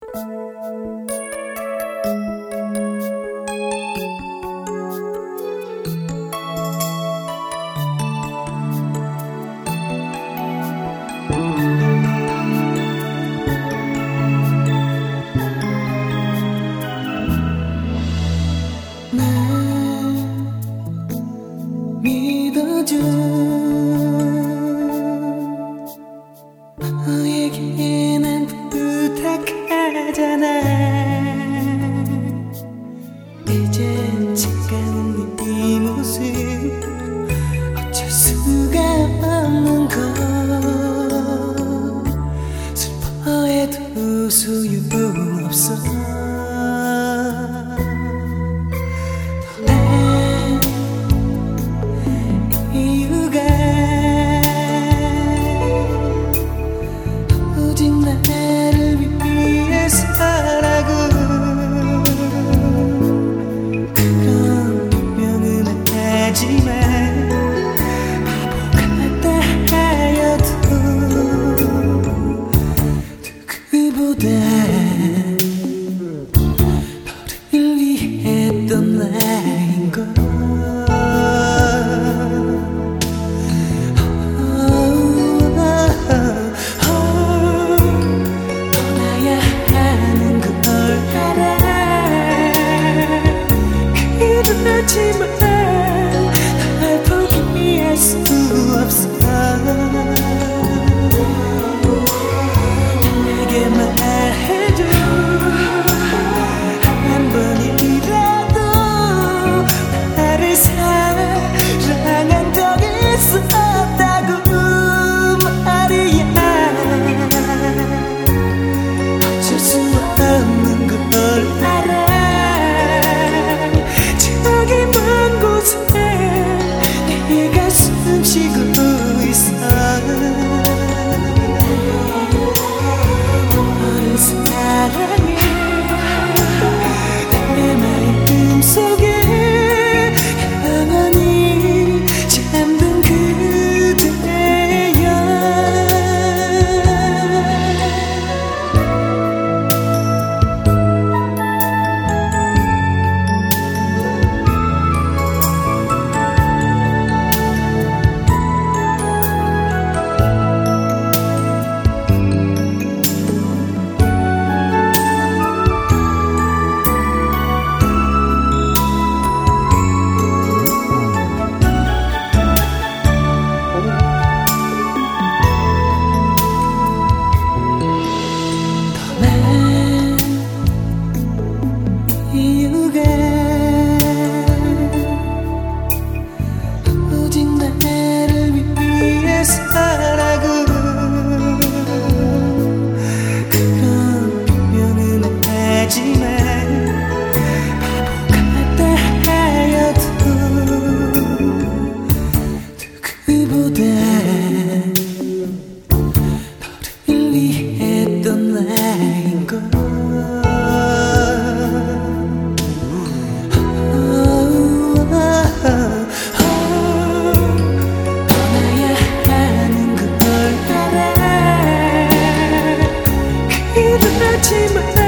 믿어줘. 너에게 난 부탁하잖아. 이젠 차가운 네 모습 어쩔 수가 없는 걸. 슬퍼해도 소용없어. 너를 위해 했던 나인걸. 떠나야 하는 걸 알아. 그렇지만 날 포기할 수 없어. 내게 말해줘. 한 번이라도 나를 사랑한 적 있었다고 말이야. 어쩔 수 없는 걸 알아. 저기 먼 곳에 네가 숨쉬고 있어. 너를 사랑해. 내 마음속에 영원히 잠든 그대여. 이유가 오직 나를 위해서라고. 그런 변명은 하지만 바보 같다 하여도 그보다 너를 위해 했던 나인걸. 떠나야 하는 걸 알아. 그렇지만